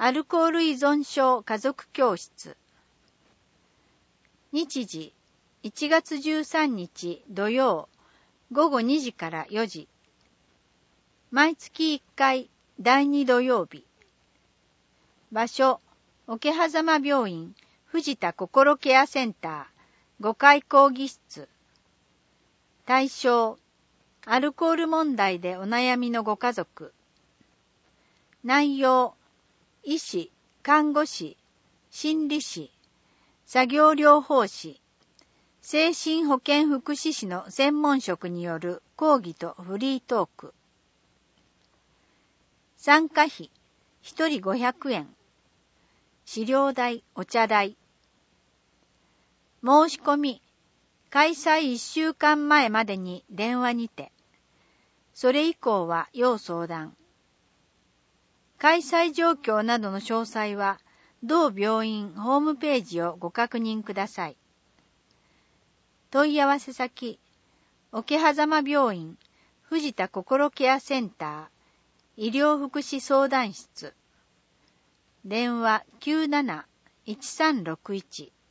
アルコール依存症家族教室。日時1月13日土曜午後2時から4時。毎月1回第2土曜日。場所、桶狭間病院藤田心ケアセンター5階講義室。対象、アルコール問題でお悩みのご家族。内容、医師、看護師、心理師、作業療法士、精神保健福祉士の専門職による講義とフリートーク。参加費、1人500円。資料代、お茶代。申し込み、開催1週間前までに電話にて。それ以降は要相談。開催状況などの詳細は、同病院ホームページをご確認ください。問い合わせ先、桶狭間病院藤田心ケアセンター医療福祉相談室。電話 97-1361